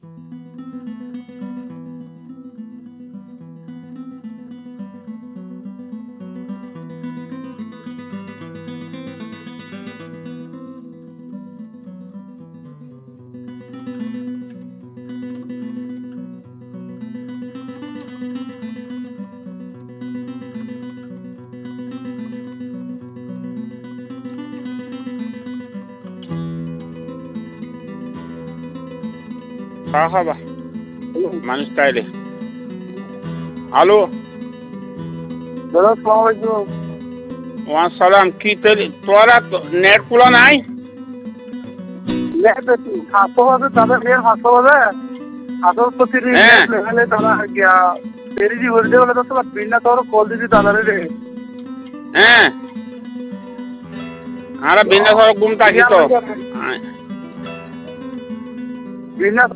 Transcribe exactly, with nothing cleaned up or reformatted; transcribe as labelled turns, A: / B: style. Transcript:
A: مرحبا মানুষ তাইলে হ্যালো
B: আসসালামু আলাইকুম
A: ওয়া সালাম কি তেলি তোরা নেট খোলা নাই
B: নেট হাসপাতালে তাদের নেট হাসপাতালে আসল প্রতিটি নেট লেভেলে তারা গিয়া পেরিজি হইতে বলে তো সব বিনা তোর কল দিছি তাদের রে
A: হ্যাঁ আরে বিনা সর গুম তাকি তো
B: বিনা